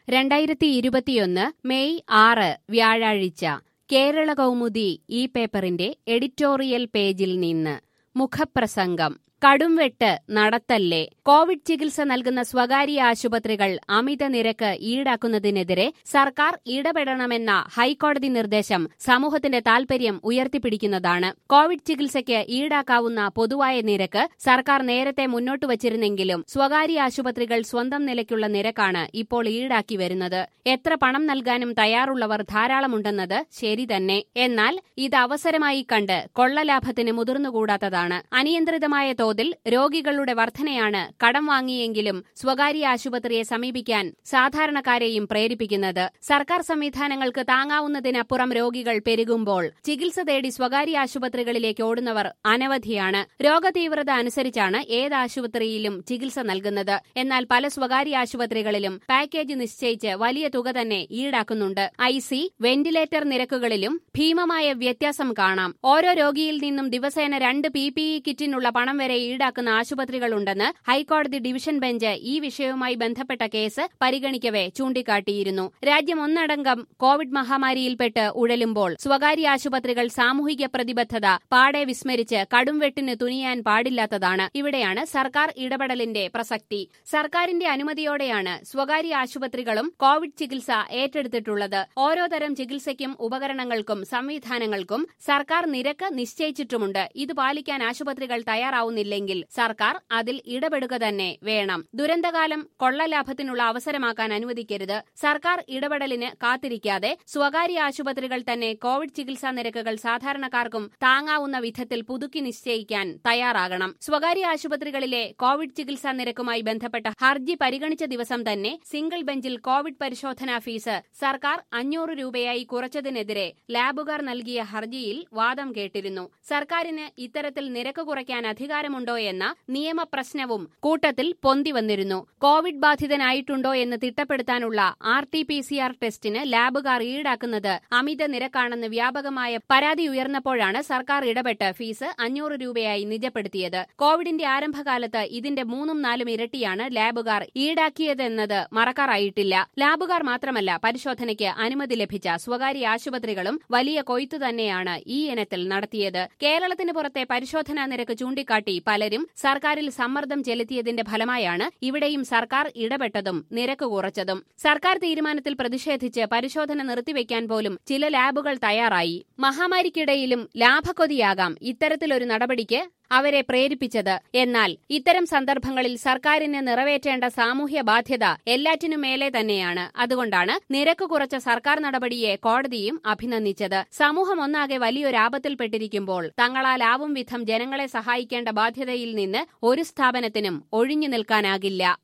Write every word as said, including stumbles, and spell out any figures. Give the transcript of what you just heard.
രണ്ടായിരത്തി ഇരുപത്തിയൊന്ന് മെയ് ആറ് വ്യാഴാഴ്ച കേരള കൗമുദി ഈ പേപ്പറിന്റെ എഡിറ്റോറിയൽ പേജിൽ നിന്ന് മുഖപ്രസംഗം. കടുംവെട്ട് നടത്തല്ലേ. കോവിഡ് ചികിത്സ നൽകുന്ന സ്വകാര്യ ആശുപത്രികൾ അമിത നിരക്ക് ഈടാക്കുന്നതിനെതിരെ സർക്കാർ ഇടപെടണമെന്ന ഹൈക്കോടതി നിർദ്ദേശം സമൂഹത്തിന്റെ താൽപര്യം ഉയർത്തിപ്പിടിക്കുന്നതാണ്. കോവിഡ് ചികിത്സയ്ക്ക് ഈടാക്കാവുന്ന പൊതുവായ നിരക്ക് സർക്കാർ നേരത്തെ മുന്നോട്ട് വച്ചിരുന്നെങ്കിലും സ്വകാര്യ ആശുപത്രികൾ സ്വന്തം നിലയ്ക്കുള്ള നിരക്കാണ് ഇപ്പോൾ ഈടാക്കി വരുന്നത്. എത്ര പണം നൽകാനും തയ്യാറുള്ളവർ ധാരാളമുണ്ടെന്നത് ശരി തന്നെ. എന്നാൽ ഇത് അവസരമായി കണ്ട് കൊള്ളലാഭത്തിന് മുതിർന്നുകൂടാത്തതാണ്. അനിയന്ത്രിതമായ തോതിൽ രോഗികളുടെ വർധനയാണ് കടം വാങ്ങിയെങ്കിലും സ്വകാര്യ ആശുപത്രിയെ സമീപിക്കാൻ സാധാരണക്കാരെയും പ്രേരിപ്പിക്കുന്നത്. സർക്കാർ സംവിധാനങ്ങൾക്ക് താങ്ങാവുന്നതിനപ്പുറം രോഗികൾ പെരുകുമ്പോൾ ചികിത്സ തേടി സ്വകാര്യ ആശുപത്രികളിലേക്ക് ഓടുന്നവർ അനവധിയാണ്. രോഗതീവ്രത അനുസരിച്ചാണ് ഏത് ആശുപത്രിയിലും ചികിത്സ നൽകുന്നത്. എന്നാൽ പല സ്വകാര്യ ആശുപത്രികളിലും പാക്കേജ് നിശ്ചയിച്ച് വലിയ തുക തന്നെ ഈടാക്കുന്നുണ്ട്. ഐ സി, വെന്റിലേറ്റർ നിരക്കുകളിലും ഭീമമായ വ്യത്യാസം കാണാം. ഓരോ രോഗിയിൽ നിന്നും ദിവസേന രണ്ട് പി പി ഇ കിറ്റിനുള്ള പണം വരെ ഈടാക്കുന്ന ആശുപത്രികളുണ്ടെന്ന് ഹൈക്കോടതി ഡിവിഷൻ ബെഞ്ച് ഈ വിഷയവുമായി ബന്ധപ്പെട്ട കേസ് പരിഗണിക്കവെ ചൂണ്ടിക്കാട്ടിയിരുന്നു. രാജ്യം ഒന്നടങ്കം കോവിഡ് മഹാമാരിയിൽപ്പെട്ട് ഉഴലുമ്പോൾ സ്വകാര്യ ആശുപത്രികൾ സാമൂഹിക പ്രതിബദ്ധത പാടെ വിസ്മരിച്ച് കടുംവെട്ടിന് തുനിയാൻ പാടില്ലാത്തതാണ്. ഇവിടെയാണ് സർക്കാർ ഇടപെടലിന്റെ പ്രസക്തി. സർക്കാരിന്റെ അനുമതിയോടെയാണ് സ്വകാര്യ ആശുപത്രികളും കോവിഡ് ചികിത്സ ഏറ്റെടുത്തിട്ടുള്ളത്. ഓരോ തരം ചികിത്സയ്ക്കും ഉപകരണങ്ങൾക്കും സംവിധാനങ്ങൾക്കും സർക്കാർ നിരക്ക് നിശ്ചയിച്ചിട്ടുമുണ്ട്. ഇത് പാലിക്കാൻ ആശുപത്രികൾ തയ്യാറാവുന്നില്ലെങ്കിൽ സർക്കാർ അതിൽ ഇടപെടുക തന്നെ വേണം. ദുരന്തകാലം കൊള്ളലാഭത്തിനുള്ള അവസരമാക്കാൻ അനുവദിക്കരുത്. സർക്കാർ ഇടപെടലിന് കാത്തിരിക്കാതെ സ്വകാര്യ ആശുപത്രികൾ തന്നെ കോവിഡ് ചികിത്സാ നിരക്കുകൾ സാധാരണക്കാർക്കും താങ്ങാവുന്ന വിധത്തിൽ പുതുക്കി നിശ്ചയിക്കാൻ തയ്യാറാകണം. സ്വകാര്യ ആശുപത്രികളിലെ കോവിഡ് ചികിത്സാ നിരക്കുമായി ബന്ധപ്പെട്ട ഹർജി പരിഗണിച്ച ദിവസം തന്നെ സിംഗിൾ ബെഞ്ചിൽ കോവിഡ് പരിശോധനാ ഫീസ് സർക്കാർ അഞ്ഞൂറ് രൂപയായി കുറച്ചതിനെതിരെ ലാബുകാർ നൽകിയ ഹർജിയിൽ വാദം കേട്ടിരുന്നു. സർക്കാരിന് ഇത്തരത്തിൽ നിരക്ക് കുറയ്ക്കാൻ അധികാരമുണ്ടോ എന്ന നിയമപ്രശ്നവും കൂട്ടത്തിൽ പൊന്തിവന്നിരുന്നു. കോവിഡ് ബാധിതനായിട്ടുണ്ടോ എന്ന് തിട്ടപ്പെടുത്താനുള്ള R T P C R ടെസ്റ്റിന് ലാബുകാർ ഈടാക്കുന്നത് അമിത നിരക്കാണെന്ന് വ്യാപകമായ പരാതി ഉയർന്നപ്പോഴാണ് സർക്കാർ ഇടപെട്ട് ഫീസ് അഞ്ഞൂറ് രൂപയായി നിജപ്പെടുത്തിയത്. കോവിഡിന്റെ ആരംഭകാലത്ത് ഇതിന്റെ മൂന്നും നാലും ഇരട്ടിയാണ് ലാബുകാർ ഈടാക്കിയതെന്നത് മറക്കാറായിട്ടില്ല. ലാബുകാർ മാത്രമല്ല, പരിശോധനയ്ക്ക് അനുമതി ലഭിച്ച സ്വകാര്യ ആശുപത്രികളും വലിയ കൊയ്ത്തു തന്നെയാണ് ഈ ഇനത്തിൽ നടത്തിയത്. കേരളത്തിന് പുറത്തെ പരിശോധനാ നിരക്ക് ചൂണ്ടിക്കാട്ടി പലരും സർക്കാരിൽ സമ്മർദ്ദം ചെലുത്തിയതിന്റെ ഫലമായാണ് ഇവിടെയും സർക്കാർ ഇടപെട്ടതും നിരക്ക് കുറച്ചതും. സർക്കാർ തീരുമാനത്തിൽ പ്രതിഷേധിച്ച് പരിശോധന നിർത്തിവെക്കാൻ പോലും ചില ലാബുകൾ തയ്യാറായി. മഹാമാരിക്കിടയിലും ലാഭക്കൊതിയാകാം ഇത്തരത്തിലൊരു നടപടിക്ക് അവരെ പ്രേരിപ്പിച്ചത്. എന്നാൽ ഇത്തരം സന്ദർഭങ്ങളിൽ സർക്കാരിന് നിറവേറ്റേണ്ട സാമൂഹ്യ ബാധ്യത എല്ലാറ്റിനും മേലെ തന്നെയാണ്. അതുകൊണ്ടാണ് നിരക്ക് കുറച്ച സർക്കാർ നടപടിയെ കോടതിയും അഭിനന്ദിച്ചത്. സമൂഹം ഒന്നാകെ വലിയൊരാപത്തിൽപ്പെട്ടിരിക്കുമ്പോൾ തങ്ങളാലാവും വിധം ജനങ്ങളെ സഹായിക്കേണ്ട ബാധ്യതയിൽ നിന്ന് ഒരു സ്ഥാപനത്തിനും ഒഴിഞ്ഞു നിൽക്കാനാകില്ല.